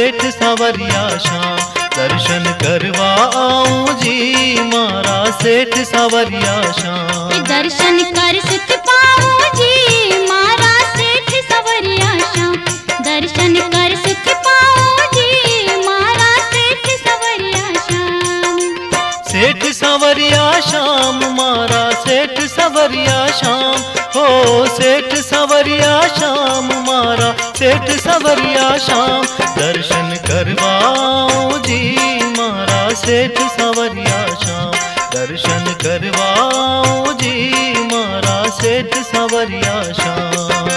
सेठ सवरिया शाम। दर्शन करवा आऊं जी मारा सेठ सवरिया शाम। दर्शन कर सुख पाऊं जी मारा सेठ सवरिया शाम। दर्शन कर सुख पाऊं जी मारा सेठ सवरिया शाम। सेठ सवरिया शाम मारा सेठ सवरिया शाम। हो सेठ सवरिया शाम मारा सेठ सवरिया शाम। दर्शन करवाऊं जी मारा सेठ सवरिया शाम। दर्शन करवाऊं जी मारा सेठ सवरिया शाम।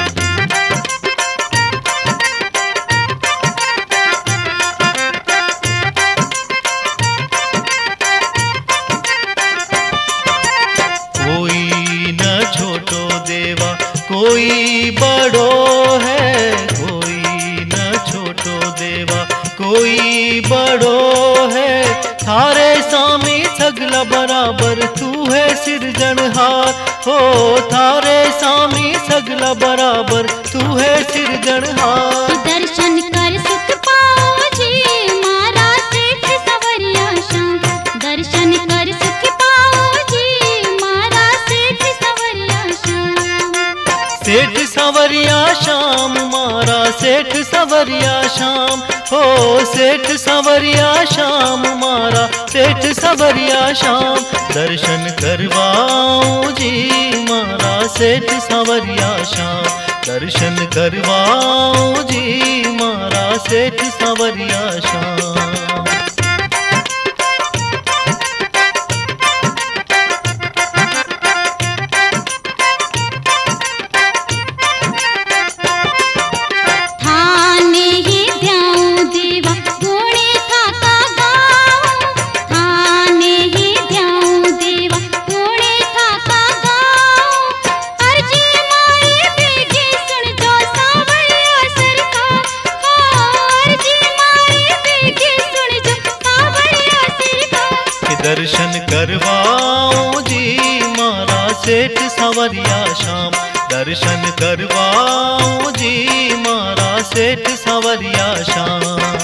कोई न छोटो देवा कोई बड़ो है। कोई न छोटो देवा कोई बड़ो है। थारे सामी सगला बराबर तू है सिरजनहार। हो थारे सामी सगला बराबर तू है सिरजनहार। दर्शन कर सुख पाऊं जी मारा सेठ सवरिया शाम। दर्शन कर सुख पाऊं जी मारा सेठ सवरिया शाम। सेठ सवरिया शाम मारा सेठ सवरिया शाम। हो सेठ सवरिया शाम मारा सेठ सवरिया शाम। दर्शन करवाऊं जी मारा सेठ सवरिया शाम। दर्शन करवाऊं जी मारा सेठ सवरिया शाम। थाने ही ध्याऊं देवा गुणे थाका गाऊं। थाने ही ध्याऊं देवा गुणे थाका गाऊं। अर्जी माई बेगी सुन जो सावरिया सरकार। हो अर्जी माई बेगी सुन जो सावरिया सरकार। दर्शन करवाऊं जी मारा सेठ सवरिया शाम। दर्शन करवाऊं जी मारा सेठ सवरिया शाम।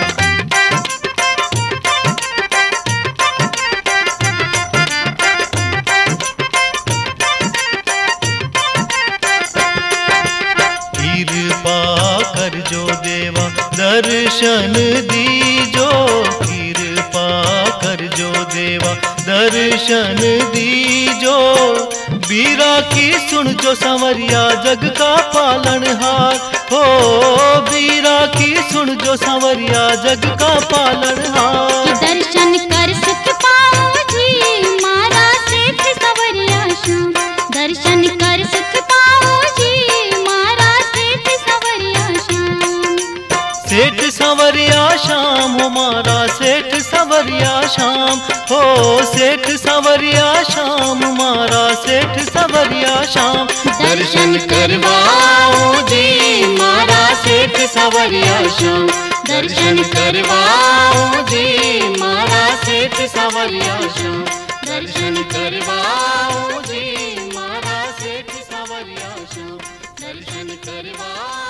कृपा कर जो देवा दर्शन दीजो। कृपा कर जो देवा दर्शन दीजो। बीरा की सुन जो संवरिया जग का पालनहार। हो बीरा की सुन जो संवरिया जग का पालनहार। दर्शन कर सुख पाऊं जी मारा सेठ सवरिया शाम। दर्शन कर सुख पाऊं जी मारा सेठ सवरिया शाम। सेठ सवरिया शाम मारा सेठ सवरिया शाम। हो सेठ सवरिया शाम मारा सेठ सवरिया शाम। दर्शन करवाऊं जी मारा सेठ सवरिया शाम। दर्शन करवाऊं जी मारा सेठ सवरिया शाम। दर्शन करवाऊं जी मारा सेठ सवरिया शाम। दर्शन करवाऊं।